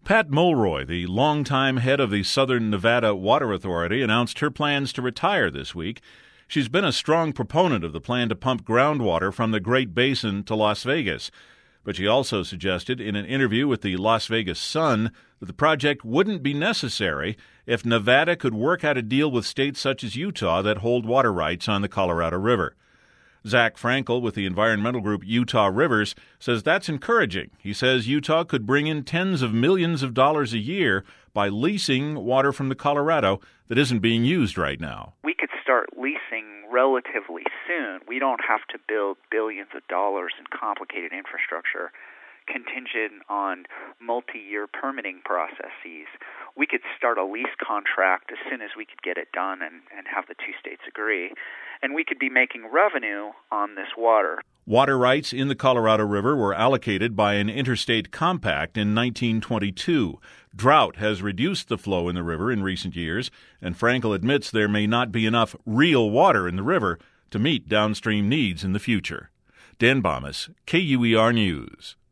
Pat Mulroy, the longtime head of the Southern Nevada Water Authority, announced her plans to retire this week. She's been a strong proponent of the plan to pump groundwater from the Great Basin to Las Vegas. But she also suggested in an interview with the Las Vegas Sun that the project wouldn't be necessary if Nevada could work out a deal with states such as Utah that hold water rights on the Colorado River. Zach Frankel with the environmental group Utah Rivers says that's encouraging. He says Utah could bring in tens of millions of dollars a year by leasing water from the Colorado that isn't being used right now. We could start leasing relatively soon. We don't have to build billions of dollars in complicated infrastructure contingent on multi-year permitting processes. We could start a lease contract as soon as we could get it done and have the two states agree. And we could be making revenue on this water. Water rights in the Colorado River were allocated by an interstate compact in 1922. Drought has reduced the flow in the river in recent years, and Frankel admits there may not be enough real water in the river to meet downstream needs in the future. Dan Bomas, KUER News.